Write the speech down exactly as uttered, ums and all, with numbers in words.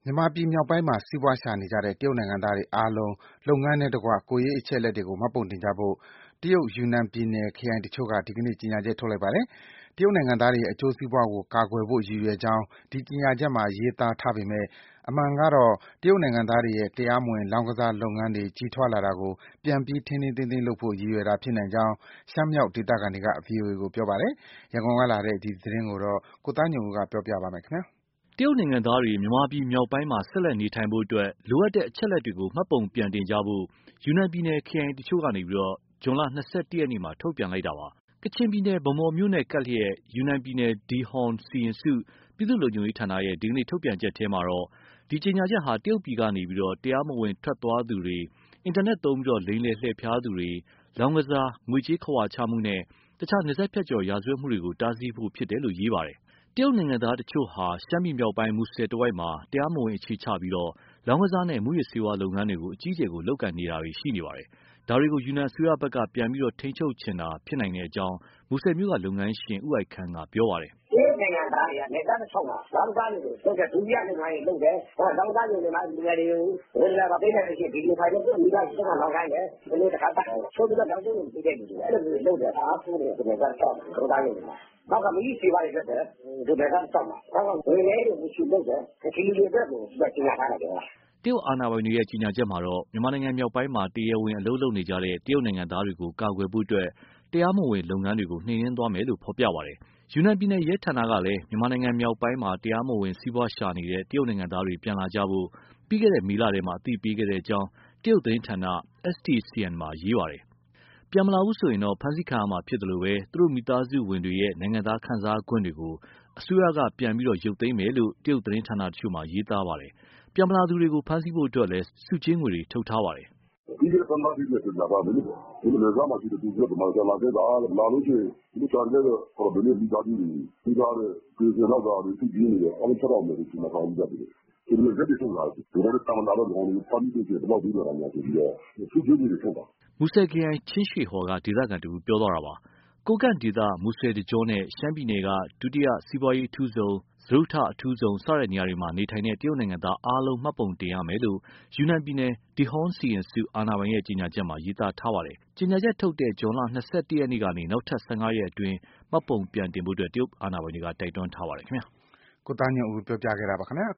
မြန်မာပြည်မြောက်ပိုင်းမှာစီးပွားရှာနေကြတဲ့တရုတ်နိုင်ငံသားတွေအားလုံးလုပ်ငန်းနဲ့တကွကိုယ်ရေးအချက်အလက်တွေကိုမှတ်ပုံတင်ကြဖို့တရုတ်ယူနန်ပြည်နယ်ခရိုင်တချို့ကဒီကနေ့ကြေညာချက်ထုတ်လိုက်ပါတယ်။တရုတ်နိုင်ငံသားတွေရဲ့အကျိုးစီးပွားကိုကာကွယ်ဖို့ရည်ရွယ်ကြောင်းဒီကြေညာချက်မှာရေးသားထားပေမဲ့အမှန်ကတော့တရုတ်နိုင်ငံသားတွေရဲ့တရားမဝင်လောင်းကစားလုပ်ငန်းတွေကြီးထွားလာတာကိုပြန်ပြီးထိန်းထိန်းသိမ်းသိမ်းလုပ်ဖို့ရည်ရွယ်တာဖြစ်နိုင်ကြောင်းရှမ်းမြောက်ဒေသခံတွေက ဗွီအိုအေကိုပြောပါတယ်။ရန်ကုန်ကလာတဲ့ဒီသတင်းကိုကိုသားညွန့်ဦးကပြောပြပါမယ်။တရုတ်နိုင်ငံသားတွေမြန်မာပြည်မြောက်ပိုင်းမှာဆက်လက်နေထိုင်ဖို့အတွက်လိုအပ်တဲ့အချက်အလက်တွေကိုမှတ်ပုံပြန်တင်ကြဖို့ယူနန်ပြည်နယ်ခရိုင်တချို့ကနေပြီးတော့ဇွန်လ၂၁ရက်နေ့မှာထုတ်ပြန်လိုက်တာပါ။ကချင်ပြည်နယ်ဗန်းမော်မြို့နဲ့ကပ်လျက်ယူနန်ပြည်နယ်ဒီဟွန်စီရင်စုပြည်သူ့လုံခြုံရေးဌာနရဲ့ဒီကနေ့ထုတ်ပြန်ချက်ထဲမှာတော့ဒီကြေညာချက်ဟာတရုတ်ပြည်ကနေပြီးတော့တရားမဝင်ထွက်သွားသူတွေအင်တာနက်သုံးပြီးတော့လိမ်လည်လှည့်ဖျားသူတွေလောင်းကစားငွေကြေးခဝါချမှုနဲ့တခြားနယ်စပ်ဖြတ်ကျော်ရာဇဝတ်မှုတွေကိုတားဆီးဖို့ဖြစ်တယ်လို့ရေးပါတယ်။တရုတ်နိုင်ငံသားတချို့ဟာရှမ်းပြည်မြောက်ပိုင်းမူဆယ်တဝိုက်မှာတရားမဝင်အခြေချပြီးတော့လောင်းကစားနဲ့မူရစ်ဆေးဝါးလုပ်ငန်းတွေကိုအကြီးအကျယ်ကိုလုပ်ကိုင်နေတာတွေရှိနေပါတယ်။ဒါတွေကိုယူနန်အစိုးရဘက်ကပြန်ပြီးတော့ထိန်းချုပ်ချင်တာဖြစ်နိုင်တဲ့အကြောင်းမူဆယ်မြို့ကလုပ်ငန်းရှင်ဦးအိုက်ခန်းကပြောပါတယ်။တရုတ်နိုင်ငံသားတွေကနယ်စပ်တစ်လျှောက်မှာလောင်းကစားတွေကိုလုပ်တဲ့ဒုတိယလုပ်ငန်းတွေလုပ်တယ်။ဟောလောင်းကစားတွေမှာလူငယ်တွေကိုဝင်လာပေးနေလို့ရှိရင်ဗီဒီယိုဖိုင်တွေသူ့မိသားစုကလောင်းခိုင်းတယ်။ဒီလိုတစ်ခါတည်းဆိုပြီးတော့လောင်းကျိုးတွေပေးတဲ့လူတွေအဲ့လိုမျိုးလုပ်တယ်အားကိုးတယ်နယ်စပ်တစ်လျှောက်လောင်းကစားတွေမှာနောက်ကမကြီးစီပါတွေဖြစ်တယ်ဒီနယ်စပ်တစ်လျှောက်မှာနောက်ကဝင်လေတွေမရှိလုပ်တယ်ဒီလူတွေအတွက်ကိုပြင်လာထားတယ်ကွာတရုတ်အာဏာပိုင်တွေရဲ့ကြီးညာချက်မှာတော့မြန်မာနိုင်ငံမြောက်ပိုင်းမှာတရားဝင်အလုပ်လုပ်နေကြတဲ့တရုတ်နိုင်ငံသားတွေကိုကာကွယ်ဖို့အတွက်တရားမဝင်လုပ်ငန်းတွေကိုနှိမ်နင်းသွားမယ်လို့ဖော်ပြပါတယ်။ယူနန်ပြည်နယ်ရဲဌာနကလည်းမြန်မာနိုင်ငံမြောက်ပိုင်းမှာတရားမဝင်စီးပွားရှာနေတဲ့တရုတ်နိုင်ငံသားတွေပြန်လာကြဖို့ပြီးခဲ့တဲ့မေလထဲမှာအသိပေးခဲ့တဲ့အကြောင်းတရုတ်သတင်းဌာန S T C N မှာရေးပါတယ်။ပြန်မလာဘူးဆိုရင်တော့ဖမ်းဆီးခံရမှာဖြစ်တယ်လို့ပဲသူတို့မိသားစုဝင်တွေရဲ့နိုင်ငံသားခံစားခွင့်တွေကိုအစိုးရကပြန်ပြီးတော့ရုပ်သိမ်းမယ်လို့တရုတ်သတင်းဌာနတချို့မှာရေးသားပါတယ်။ပြန်မလာသူတွေကိုဖမ်းဆီးဖို့အတွက်လည်းစုချင်းငွေတွေထုတ်ထားပါတယ်။ပြီးခဲ့တဲ့ဆန္ဒပြည့်တဲ့ကြာပါမယ်လို့ဒီလိုကမှရှိတဲ့သူတွေမှာကြာလာတဲ့အားလာလို့ရှိရင်ဒီချာတဲ့ဟောဘယ်လိုမိသားစုတွေပြီးသားတဲ့ပြည်စနောက်သားတွေသူကြီးနေတယ်အဲ့ချက်တော့မယ်ဒီမှာကောင်းကြတယ်ဒီလိုရက်တွေထုတ်လာတယ်ဒီလိုတမန်တော်တို့ဖမ်းပြီးတော့တော့ပြီးတော့များဆိုပြီးတော့သူကြီးတွေထုတ်တာမူဆယ်ခရိုင်ချင်းရွှေဟော်ကဒေသခံတူပြောသွားတာပါ။ကိုကန့်ဒေသမူဆယ်တကြောနဲ့ရှမ်းပြည်နယ်ကဒုတိယစီးပွားရေးအထူးဆုံးစရုထအထူးဆုံးစတဲ့နေရာတွေမှာနေထိုင်တဲ့တရုတ်နိုင်ငံသားအားလုံးမှတ်ပုံတင်ရမယ်လို့ယူနန်ပြည်နယ်ဒီဟွန်စီရင်စုအာဏာပိုင်ရဲ့ကြေညာချက်မှာရေးသားထားပါတယ်။ကြေညာချက်ထုတ်တဲ့ဇွန်လ၂၁ရက်နေ့ကနေနောက်ထပ်၁၅ရက်အတွင်းမှတ်ပုံပြန်တင်ဖို့အတွက်တရုတ်အာဏာပိုင်တွေကတိုက်တွန်းထားပါတယ်ခင်ဗျာ။ကိုသားညွန့်ဦးပြောပြခဲ့တာပါခင်ဗျာ။